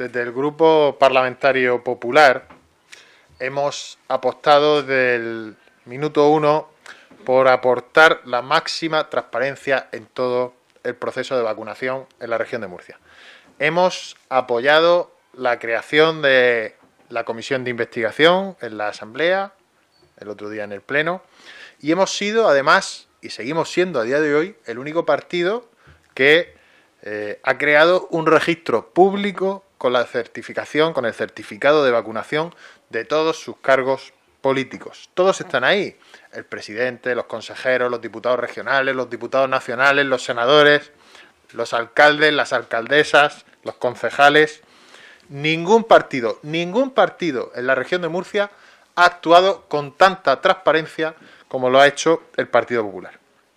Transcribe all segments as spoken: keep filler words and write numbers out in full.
desde el Grupo Parlamentario Popular hemos apostado desde el minuto uno por aportar la máxima transparencia en todo el proceso de vacunación en la región de Murcia. Hemos apoyado la creación de la comisión de investigación en la Asamblea, el otro día en el Pleno, y hemos sido, además, y seguimos siendo a día de hoy, el único partido que eh, ha creado un registro público con la certificación, con el certificado de vacunación de todos sus cargos políticos. Todos están ahí, el presidente, los consejeros, los diputados regionales, los diputados nacionales, los senadores, los alcaldes, las alcaldesas, los concejales. Ningún partido, ningún partido en la región de Murcia ha actuado con tanta transparencia como lo ha hecho el Partido Popular.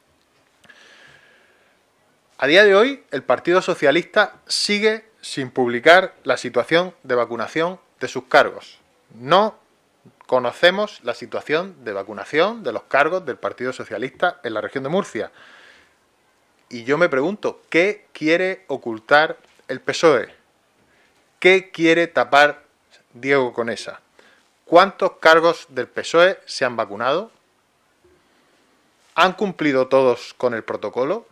A día de hoy, el Partido Socialista sigue sin publicar la situación de vacunación de sus cargos. No conocemos la situación de vacunación de los cargos del Partido Socialista en la región de Murcia. Y yo me pregunto, ¿qué quiere ocultar el P S O E? ¿Qué quiere tapar Diego Conesa? ¿Cuántos cargos del P S O E se han vacunado? ¿Han cumplido todos con el protocolo?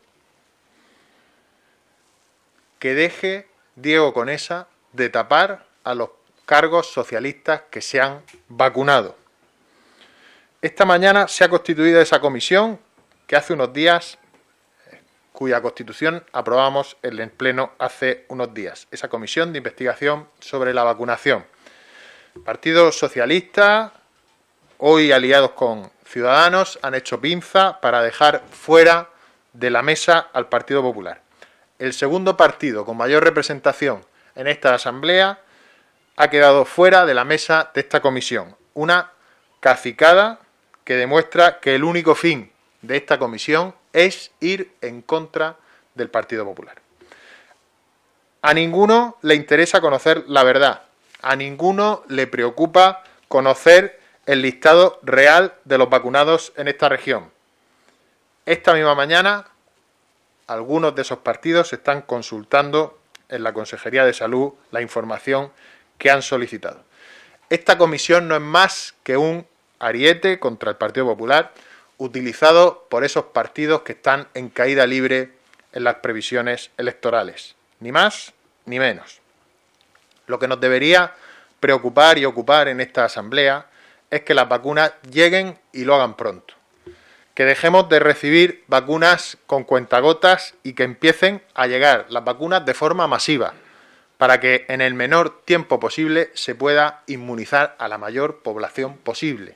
Que deje Diego Conesa de tapar a los cargos socialistas que se han vacunado. Esta mañana se ha constituido esa comisión que hace unos días, cuya constitución aprobamos en el Pleno hace unos días. Esa comisión de investigación sobre la vacunación. Partido Socialista, hoy aliados con Ciudadanos, han hecho pinza para dejar fuera de la mesa al Partido Popular. El segundo partido con mayor representación en esta asamblea ha quedado fuera de la mesa de esta comisión. Una cacicada que demuestra que el único fin de esta comisión es ir en contra del Partido Popular. A ninguno le interesa conocer la verdad. A ninguno le preocupa conocer el listado real de los vacunados en esta región. Esta misma mañana, algunos de esos partidos están consultando en la Consejería de Salud la información que han solicitado. Esta comisión no es más que un ariete contra el Partido Popular utilizado por esos partidos que están en caída libre en las previsiones electorales. Ni más ni menos. Lo que nos debería preocupar y ocupar en esta asamblea es que las vacunas lleguen y lo hagan pronto. Que dejemos de recibir vacunas con cuentagotas y que empiecen a llegar las vacunas de forma masiva, para que en el menor tiempo posible se pueda inmunizar a la mayor población posible.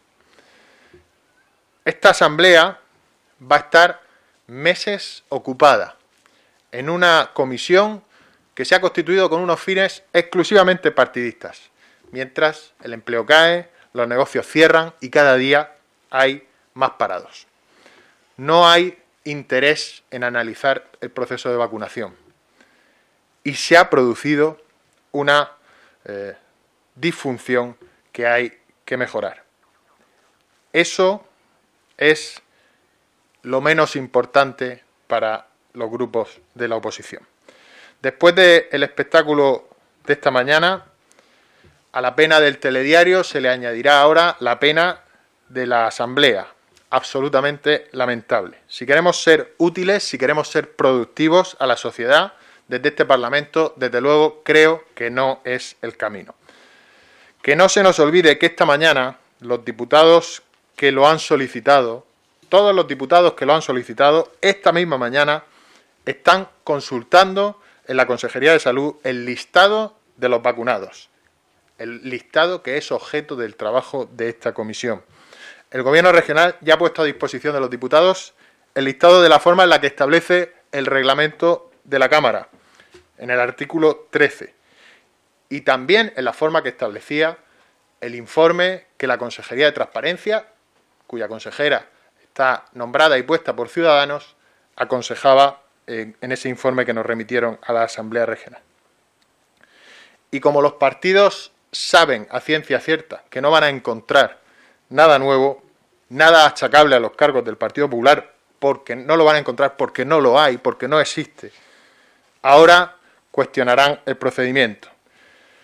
Esta asamblea va a estar meses ocupada en una comisión que se ha constituido con unos fines exclusivamente partidistas, mientras el empleo cae, los negocios cierran y cada día hay más parados. No hay interés en analizar el proceso de vacunación y se ha producido una eh, disfunción que hay que mejorar. Eso es lo menos importante para los grupos de la oposición. Después del espectáculo de esta mañana, a la pena del telediario se le añadirá ahora la pena de la asamblea. Absolutamente lamentable. Si queremos ser útiles, si queremos ser productivos a la sociedad, desde este Parlamento, desde luego, creo que no es el camino. Que no se nos olvide que esta mañana los diputados que lo han solicitado, todos los diputados que lo han solicitado, esta misma mañana están consultando en la Consejería de Salud el listado de los vacunados, el listado que es objeto del trabajo de esta comisión. El Gobierno regional ya ha puesto a disposición de los diputados el listado de la forma en la que establece el reglamento de la Cámara, en el artículo trece, y también en la forma que establecía el informe que la Consejería de Transparencia, cuya consejera está nombrada y puesta por Ciudadanos, aconsejaba en, en ese informe que nos remitieron a la Asamblea Regional. Y como los partidos saben a ciencia cierta que no van a encontrar nada nuevo, nada achacable a los cargos del Partido Popular, porque no lo van a encontrar, porque no lo hay, porque no existe, ahora cuestionarán el procedimiento.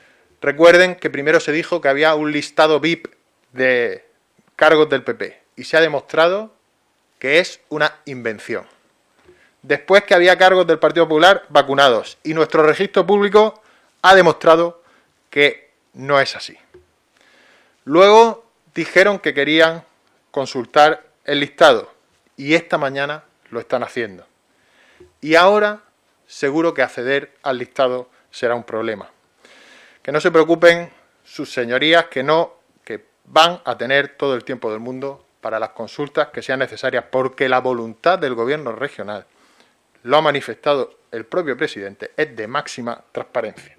Recuerden que primero se dijo que había un listado V I P de cargos del P P y se ha demostrado que es una invención. Después que había cargos del Partido Popular vacunados y nuestro registro público ha demostrado que no es así. Luego dijeron que querían consultar el listado y esta mañana lo están haciendo. Y ahora seguro que acceder al listado será un problema. Que no se preocupen sus señorías, que no, que van a tener todo el tiempo del mundo para las consultas que sean necesarias, porque la voluntad del gobierno regional, lo ha manifestado el propio presidente, es de máxima transparencia.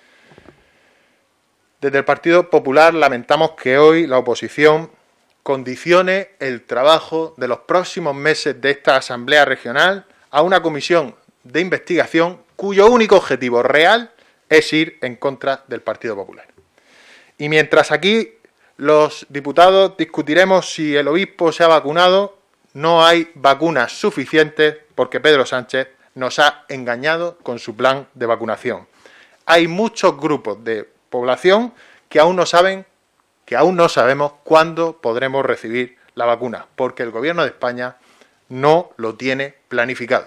Desde el Partido Popular lamentamos que hoy la oposición condicione el trabajo de los próximos meses de esta Asamblea Regional a una comisión de investigación cuyo único objetivo real es ir en contra del Partido Popular. Y mientras aquí los diputados discutiremos si el obispo se ha vacunado, no hay vacunas suficientes porque Pedro Sánchez nos ha engañado con su plan de vacunación. Hay muchos grupos de población que aún no saben, que aún no sabemos cuándo podremos recibir la vacuna, porque el Gobierno de España no lo tiene planificado.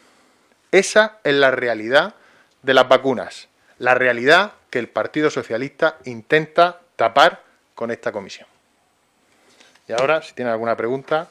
Esa es la realidad de las vacunas, la realidad que el Partido Socialista intenta tapar con esta comisión. Y ahora, si tienen alguna pregunta.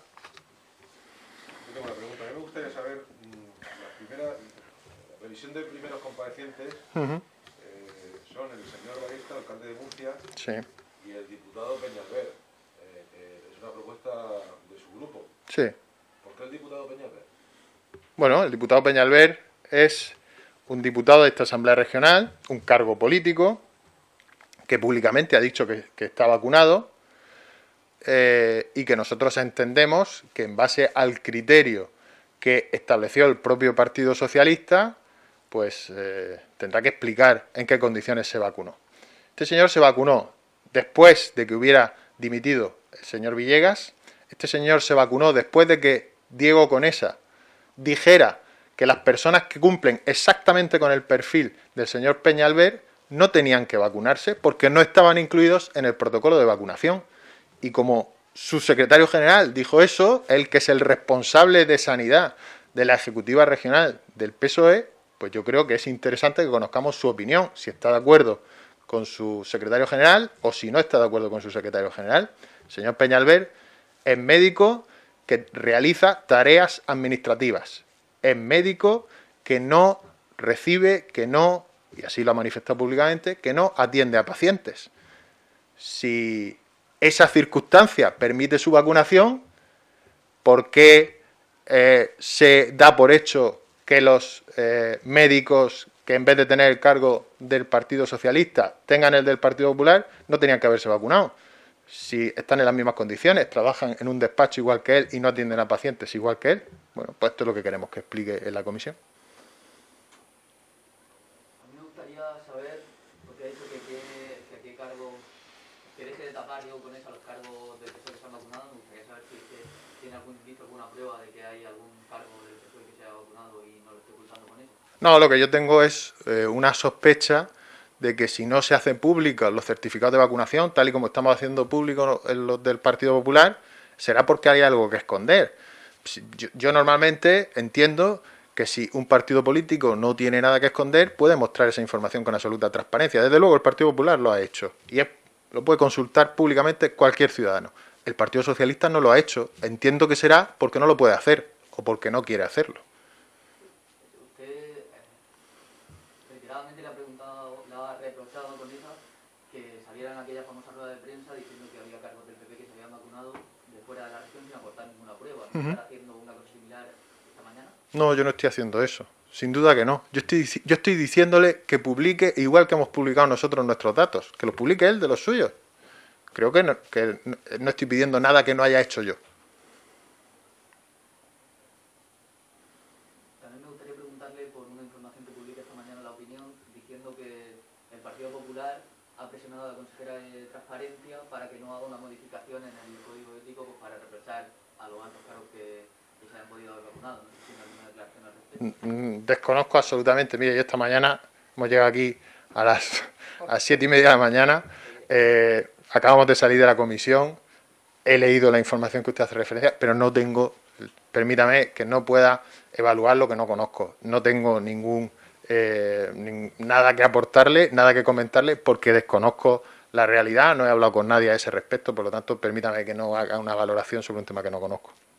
Yo tengo una pregunta. A mí me gustaría saber, la primera, la revisión de primeros comparecientes uh-huh. eh, son el señor Barista, alcalde de Murcia, sí. y el diputado Peñalver. Eh, eh, es una propuesta de su grupo. Sí. ¿Por qué el diputado Peñalver? Bueno, el diputado Peñalver es un diputado de esta Asamblea Regional, un cargo político, que públicamente ha dicho que, que está vacunado eh, y que nosotros entendemos que en base al criterio que estableció el propio Partido Socialista, pues eh, tendrá que explicar en qué condiciones se vacunó. Este señor se vacunó después de que hubiera dimitido el señor Villegas. Este señor se vacunó después de que Diego Conesa dijera que las personas que cumplen exactamente con el perfil del señor Peñalver no tenían que vacunarse porque no estaban incluidos en el protocolo de vacunación. Y como su secretario general dijo eso, el que es el responsable de sanidad de la Ejecutiva Regional del P S O E, pues yo creo que es interesante que conozcamos su opinión, si está de acuerdo con su secretario general o si no está de acuerdo con su secretario general. El señor Peñalver es médico que realiza tareas administrativas. Es médico que no recibe, que no, y así lo ha manifestado públicamente, que no atiende a pacientes. Si esa circunstancia permite su vacunación, ¿por qué eh, se da por hecho que los eh, médicos que en vez de tener el cargo del Partido Socialista tengan el del Partido Popular, no tenían que haberse vacunado? Si están en las mismas condiciones, trabajan en un despacho igual que él y no atienden a pacientes igual que él, bueno, pues esto es lo que queremos que explique en la comisión. A mí me gustaría saber, porque ha dicho que, que, que a qué cargo, que deje de tapar yo con eso a los cargos del P S O E que se han vacunado. Me gustaría saber si es que tiene algún visto alguna prueba de que hay algún cargo del P S O E que se ha vacunado y no lo esté ocultando con eso. No, lo que yo tengo es eh, una sospecha de que si no se hacen públicos los certificados de vacunación, tal y como estamos haciendo públicos los del Partido Popular, será porque hay algo que esconder. Yo, yo normalmente entiendo que si un partido político no tiene nada que esconder, puede mostrar esa información con absoluta transparencia. Desde luego el Partido Popular lo ha hecho y es, lo puede consultar públicamente cualquier ciudadano. El Partido Socialista no lo ha hecho. Entiendo que será porque no lo puede hacer o porque no quiere hacerlo. Le ha preguntado, le ha reprochado a Conesa que saliera en aquella famosa rueda de prensa diciendo que había cargos del P P que se habían vacunado de fuera de la región sin aportar ninguna prueba. ¿No estará haciendo una cosa similar esta mañana? No, yo no estoy haciendo eso. Sin duda que no. Yo estoy, yo estoy diciéndole que publique, igual que hemos publicado nosotros nuestros datos, que los publique él de los suyos. Creo que no, que no estoy pidiendo nada que no haya hecho yo. También me gustaría preguntarle por una información que publica esta mañana La Opinión, diciendo que el Partido Popular ha presionado a la consejera de Transparencia para que no haga una modificación en el Código Ético pues, para reprochar a los altos cargos que, que se hayan podido haber vacunado. No sé si tiene alguna declaración al respecto. Desconozco absolutamente. Mire, yo esta mañana hemos llegado aquí a las, a las siete y media de la mañana. Eh, acabamos de salir de la comisión, he leído la información que usted hace referencia, pero no tengo, permítame, que no pueda evaluar lo que no conozco. No tengo ningún eh, ni, nada que aportarle, nada que comentarle, porque desconozco la realidad, no he hablado con nadie a ese respecto, por lo tanto, permítame que no haga una valoración sobre un tema que no conozco.